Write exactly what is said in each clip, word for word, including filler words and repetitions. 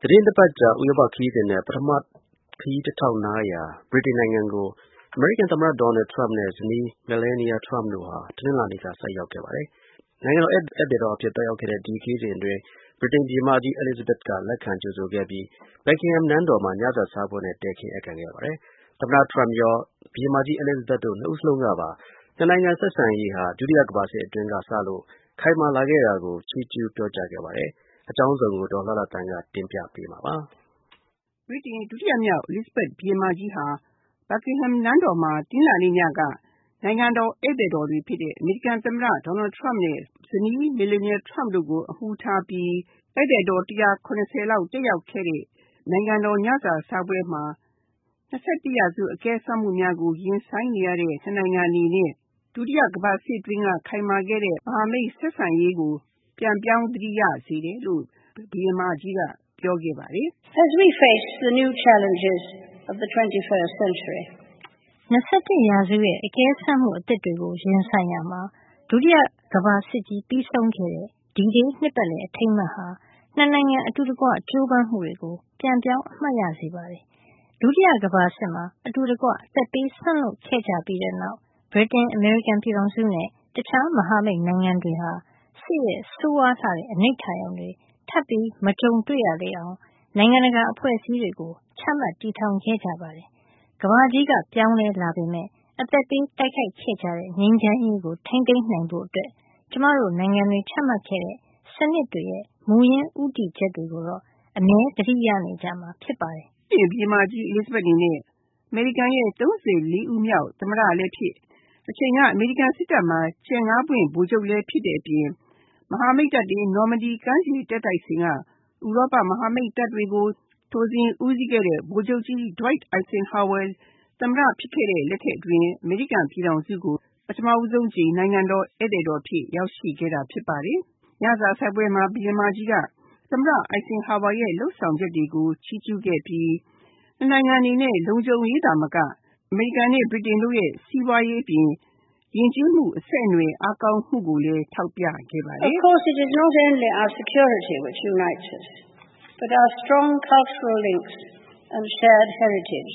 သတင်းတစ်ပတ်ကြာဥရောပခရီးစဉ်နဲ့ပထမခရီးတစ်ထောက်နားရာဗြိတိန်နိုင်ငံကိုအမေရိကန်သမ္မတဒေါ်နယ်ထရမ့်နဲ့ဇနီးမယ်လနီယာထရမ့်တို့ဟာတနင်္လာနေ့ကဆိုက်ရောက်ခဲ့ပါတယ်။နိုင်ငံတော်ဧည့်သည်တော်အဖြစ်တက်ရောက်ခဲ့တဲ့ဒီခရီးစဉ်အတွင်းဗြိတိန်ဘုရင်မကြီး Elizabeth ကလက်ခံကြိုဆိုခဲ့ပြီး Buckingham နန်းတော်မှာညစာစားပွဲနဲ့တည်ခင်းဧည့်ခံခဲ့ပါတယ်။သမ္မတထရမ့်ရောဘုရင်မကြီး Elizabeth တို့နှစ်ဦးစလုံးကပါနှစ်နိုင်ငံဆက်ဆံရေးဟာဒုတိယကမ္ဘာစစ်အတွင်းကစလို့ခိုင်မာလာခဲ့တာကိုချီးကျူးပြောကြားခဲ့ပါတယ်။အကြောင်းစုံကိုဒေါ်လှလှသန်းကတင်ပြပေးမှာပါ။ဗြိတိန်ဒုတိယမြောက် Elizabeth ဘုရင်မကြီးဟာ Buckingham နန်းတော်မှာတနင်္လာနေ့ညကနိုင်ငံတော်ဧည့်သည်တော်တွေဖြစ်တဲ့အမေရိကန်သမ္မတဒေါ်နယ်ထရမ့်နဲ့ဇနီး Melania Trump တို့ကိုအမှူးထားပြီးဧည့်သည်တော်တစ်ရာခုနှစ်ဆယ်လောက်တက်ရောက်ခဲ့တဲ့နိုင်ငံတော်ညစာစားပွဲမှာ၂၁ရာစုအကဲစမ်းမှုများကိုရင်ဆိုင်နေရတဲ့နှစ်နိုင်ငံအနေနဲ့ဒုတိယကမ္ဘာစစ်အတွင်းကခိုင်မာခဲ့တဲ့မဟာမိတ်ဆက်ဆံရေးကိုပြန်ပြောင်းသတိရစေတယ်လို့ဘုရင်မကြီးကပြောခဲ့ပါတယ်။ As we face the new challenges of the twenty-first century ၂၁ရာစုရဲ့အကဲစမ်းမှုအသစ်တွေကိုရင်ဆိုင်ရမှာဒုတိယကမ္ဘာစစ်ကြီးပြီးဆုံးခဲ့တဲ့ဒီဒေးနှစ်ပတ်လည်အထိမ်းအမှတ်ဟာနှစ်နိုင်ငံအတူတကွကြိုးပမ်းမှုတွေကိုပြန်ပြောင်းအမှတ်ရစေပါတယ်။ဒုတိယကမ္ဘာစစ်မှာအတူတကွအသက်ပေးစွန့်လွတ်ခဲ့ကြပြီးတဲ့နောက်ဗြိတိန်အမေရိကန်ပြည်ထောင်စုနဲ့တခြားမဟာမိတ်နိုင်ငံတွေဟာစစ်ရဲ့ဆိုးဝါးလှတဲ့အနိဋ္ဌာရုံတွေထပ်ပြီးမကြုံတွေ့ရလေအောင်နိုင်ငံတကာအဖွဲ့အစည်းတွေကိုချမှတ်တည်ထောင်ခဲ့ကြပါတယ်။ကမ္ဘာကြီးကပြောင်းလဲလာပေမဲ့အသက်ပေးတိုက်ခိုက်ခဲ့ကြတဲ့ငြိမ်းချမ်းရေးကိုထိန်းသိမ်းနိုင်ဖို့အတွက်ကျမတို့နိုင်ငံတွေချမှတ်ခဲ့တဲ့စနစ်တွေရဲ့မူရင်းဥတီချက်တွေကိုတော့အမြဲတတိရနေကြမှာဖြစ်ပါတယ်။ဒီဘုရင်မကြီး Elizabeth အနေနဲ့အမေရိကန်ရဲ့သုံးဆယ်လေးဦးမြောက်သမ္မတလည်းဖြစ်အချိန်ကအမေရိကန်စစ်တပ်မှာကြယ်ငါးပွင့်ဗိုလ်ချုပ်လည်းဖြစ်တဲ့အပြင်မဟာမိတ်တပ်တွေနော်မဒီကမ်းခြေတက်တိုက်စဉ်ကဥရောပမဟာမိတ်တပ်တွေကိုထိုးစဉ်ဦးစီးခဲ့တဲ့ဗိုလ်ချုပ်ကြီး Dwight Eisenhower သမ္မတဖြစ်ခဲ့တဲ့လက်ထက်အတွင်းအမေရိကန်ပြည်ထောင်စုကိုပထမဦးဆုံးကြိမ်နိုင်ငံတော်ဧည့်သည်တော်ဖြစ်ရောက်ရှိခဲ့တာဖြစ်ပါတယ်။ညစာစားပွဲမှာဘုရင်မကြီးကသမ္မတ Eisenhower ရဲ့လှုပ်ဆောင်ချက်တွေကိုချီးကျူးခဲ့ပြီးနှစ်နိုင်ငံအနေနဲ့လုံခြုံရေးသာမကအမေရိကန်နဲ့ဗြိတိန်တို့ရဲ့စီးပွားရေးအပြင်ယဉ်ကျေးမှုအဆက်အနွယ်အားကောင်းမှုကိုလည်းထောက်ပြခဲ့ပါတယ်။ Of course it is not only our security which unites us but our strong cultural links and shared heritage.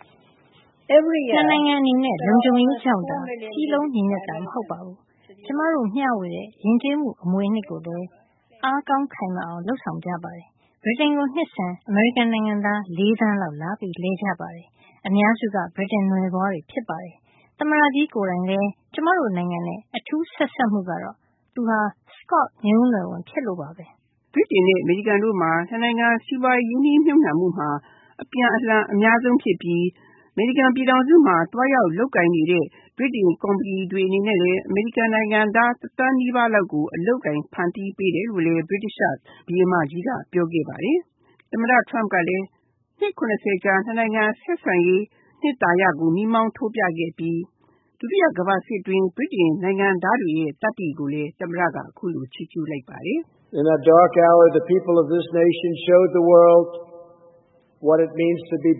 Every year နိုင်ငံအနေနဲ့လုံခြုံရေးကြောင့်တာစီးလုံးညီညွတ်တာမဟုတ်ပါဘူး။ကျမတို့မျှဝေတဲ့ယဉ်ကျေးမှုအမွေအနှစ်ကိုလည်းအားကောင်းခိုင်မာအောင်လှုပ်ဆောင်ကြပါတယ်။ဗြိတိန်ကိုနှစ်စဉ်အမေရိကန်နိုင်ငံသားလေးသန်းလောက်လာပြီးလဲကြပါတယ်။အများစုကဗြိတိန်နွယ်ဖွားတွေဖြစ်ပါတယ်။သမ္မတကြီးကိုယ်တိုင်လည်းကျမတို့နိုင်ငံနဲ့အထူးဆက်ဆက်မှုကတော့သူဟာ Scot မျိုးနွယ်ဝင်ဖြစ်လို့ပါပဲ။ဗြိတိန်နဲ့အမေရိကန်တို့မှာနှစ်နိုင်ငံစီးပွားရေးရင်းနှီးမြှုပ်နှံမှုမှာအပြန်အလှန်အများဆုံးဖြစ်ပြီးအမေရိကန်ပြည်ထောင်စုမှာတွားရောက်လုပ်ကိုင်နေတဲ့ဗြိတိန်ကုမ္ပဏီတွေအနေနဲ့လည်းအမေရိကန်နိုင်ငံသားတစ်သန်းနီးပါးလောက်ကိုအလုပ်ကိုင်ဖန်တီးပေးတယ်လို့လည်းဗြိတိသျှဘုရင်မကြီးကပြောခဲ့ပါတယ်။သမ္မတ Trump ကလည်းနှစ်ခုနှစ်ဆယ်ကြာနှစ်နိုင်ငံဆက်ဆံရေးနှစ်သာရကိုမီးမောင်းထိုးပြခဲ့ပြီးဒုတိယကမ္ဘာစစ်တွင်ဗြိတိန်နိုင်ငံသားတွေရဲ့တတ္တိကိုလည်းသမ္မတကအခုလိုချီးကျူးလိုက်ပါတယ်။ In a dark hour the people of this nation showed the world what it means to be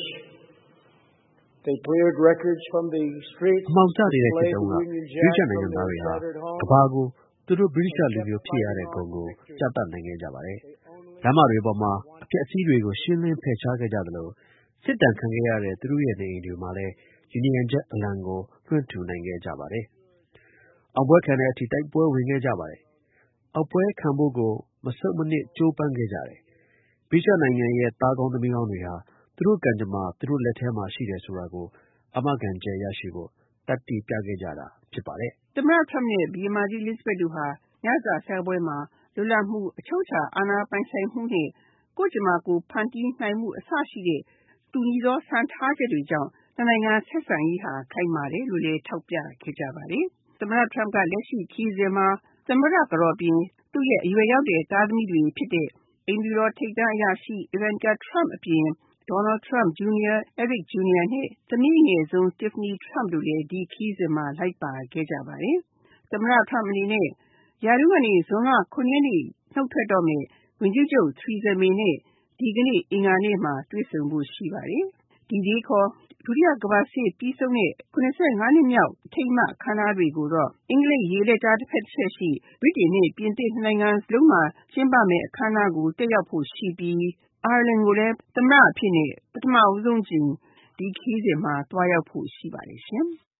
British.They cleared records from the streets. အမှောင်ကျနေတဲ့ခေတ်တုန်းကဗြိတိန်နိုင်ငံသားတွေဟာကမ္ဘာကိုသူတို့ဗြိတိရှလူမျိုးဖြစ်ရတဲ့ဂုဏ်ကိုပြသနိုင်ခဲ့ကြပါတယ်။လမ်းမတွေပေါ်မှာအပျက်အစီးတွေကိုရှင်းလင်းဖယ်ရှားခဲ့ကြသလိုစစ်တမ်းခံခဲ့ရတဲ့သူတို့ရဲ့နေအိမ်တွေမှာလည်းယူနီယံချက်အလံကိုလွှင့်ထူနိုင်ခဲ့ကြပါတယ်။အောင်ပွဲခံတဲ့အထိတိုက်ပွဲဝင်ခဲ့ကြပါတယ်။အောင်ပွဲခံဖို့ကိုမဆုတ်မနစ်ကြိုးပမ်းခဲ့ကြတယ်။ဗြိတိန်နိုင်ငံရဲ့သားကောင်းသမီးကောင်းတွေဟာသူတို့ကံကြမ္မာသူတို့လက်ထဲမှာရှိတယ်ဆိုတာကိုအာမခံချက်ရရှိဖို့တတ်သိပြခဲ့ကြတာဖြစ်ပါတယ်။သမ္မတ Trump နဲ့ဘုရင်မကြီး Elizabeth တို့ဟာညစာစားပွဲမှာလွတ်လပ်မှုအချုပ်အခြာအာဏာပိုင်ဆိုင်မှုနဲ့ကိုယ့်ကြမ္မာကိုဖန်တီးနိုင်မှုအစရှိတဲ့တူညီသောစံထားချက်တွေကြောင့်နှစ်နိုင်ငံဆက်ဆံရေးဟာခိုင်မာတယ်လို့လည်းထောက်ပြခဲ့ကြပါတယ်။သမ္မတ Trump ကလက်ရှိခရီးစဉ်မှာသမ္မတကတော်ပြင်သူ့ရဲ့အရွယ်ရောက်တဲ့သားသမီးတွေဖြစ်တဲ့အိမ်ဖြူတော်ထိပ်တန်းအရာရှိ Ivanka Trump အပြင်Donald Trump Junior, Eric Junior နဲ့သမီးအငယ်ဆုံး Tiffany Trump တို့လည်းဒီခရီးစဉ်မှာလိုက်ပါခဲ့ကြပါတယ်။သမ္မတ Trump အနေနဲ့ရာထူးကနေဇွန်လခုနှစ်ရက်နေ့နှုတ်ထွက်တော့မယ့်ဝန်ကြီးချုပ် Theresa May နဲ့ဒီကနေ့အင်္ဂါနေ့မှာတွေ့ဆုံဖို့ရှိပါတယ်။ဒီဒေးခေါ်ဒုတိယကမ္ဘာစစ်ပြီးဆုံးတဲ့ ၇၅ နှစ်မြောက်အထိမ်းအမှတ်အခမ်းအနားတွေကိုတော့အင်္ဂလိပ်ရေလက်ကြားတစ်ဖက်တစ်ချက်ရှိဗြိတိန်နဲ့ပြင်သစ်နိုင်ငံလုံးမှာကျင်းပမယ့်အခမ်းအနားကိုတက်ရောက်ဖို့ရှိပြီးအိုင်ယာလန်ကိုလည်းသမ္မတအဖြစ်နဲ့ပထမဦးဆုံးအကြိမ်ဒီခရီးစဉ်မှာသွားရောက်ဖို့ရှိပါတယ်ရှင်။